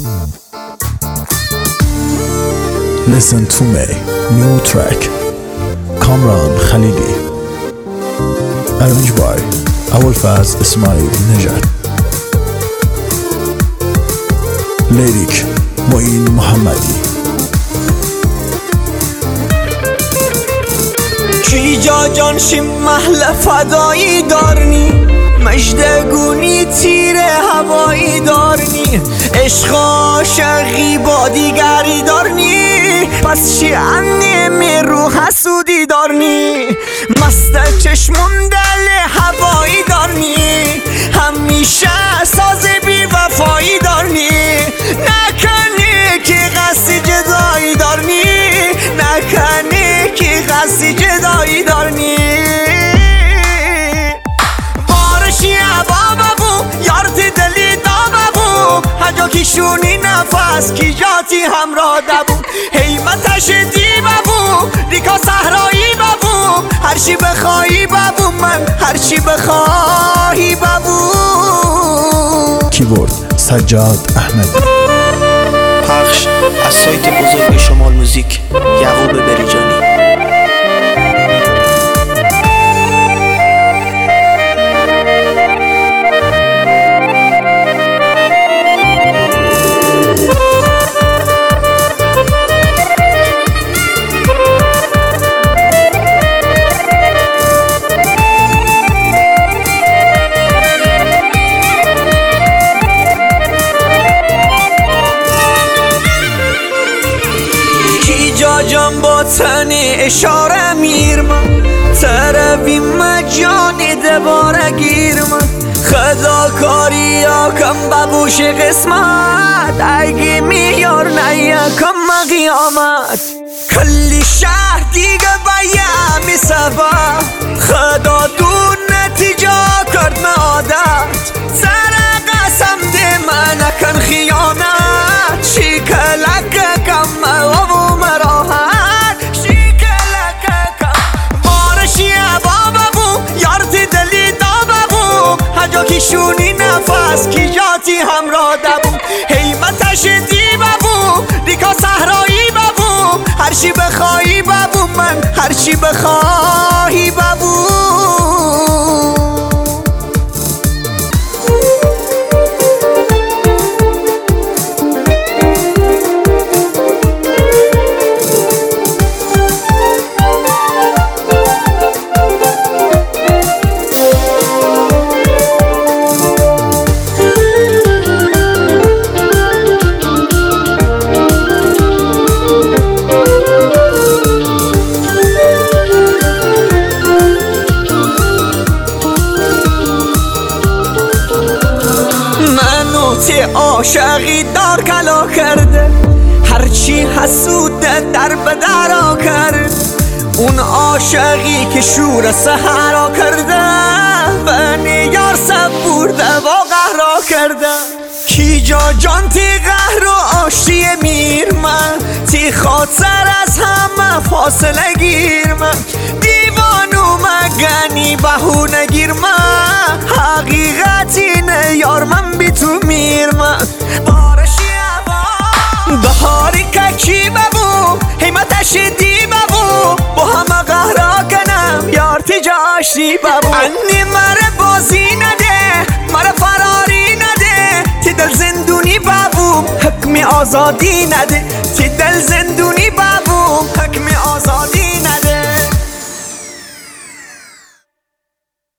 Listen to me, new track, Kamran Khalili, arranged by Abulfaz Ismail Nejad, lyric Moin Mohammadi. کیجا جان شیم محل فدایی دارنی، مجدگونی تیر هوایی دارنی، عشق عاشقی با دیگری دارنی، پس چی انمی رو حسودی دارنی، مست چشمون دل هوایی دارنی، همیشه ساز بی وفایی دارنی، نکنی که قصد جدایی دارنی، نکنی که قصد جدایی دارنی. بارشی عبا ببو یارت دلی دا ببو، هجا کشونی نفس کی جاتی همراه دبو، حیمتش دی ببو ریکا صحرایی ببو، هرچی بخوایی ببو من هرچی بخواهی ببو. کیبورد سجاد احمد. پخش از سایت بزرگ شمال موزیک، یعقوب بریجانی. جان با تنی اشاره میرم تروی مجانی دباره گیرم، خدا کاری کم ببوش قسمت، اگه میار نیکم قیامت، کلی شهر دیگه باید میسبه، خدا دون نتیجه کرد من عادت، سر قسم ده من نکن خیانت، شیکلک کم مغابو مراحت، شیکلک کم بارشی عبا ببو یارت دلی دا ببو، هجا کشونی نفس کی جاتی همراه دبو، حیمتش دی ببو ریکا صحرایی ببو، هرچی بخوایی ببو من هرچی بخواهی ببو. عاشقی دار کلا کرده، هرچی حسوده در بدرا کرد، اون عاشقی که شور سهرا کرده، بنی یار سبورده با قهرا کرده، کی جا جان تی قهر و آشتی میر من، تی خاطر از همه فاصله گیر من، دیوانو مگنی بهونه گیر من، حقیقت اینه یار من بی تو میر من، بارشی عبا بهاری که کی ببو، حیمتش دی ببو، با همه قهرا کنم یار تی جاشتی ببو، انی مره بازی نده مره فراری نده، تی دل زندونی ببو حکم آزادی نده، تی دل زندونی ببو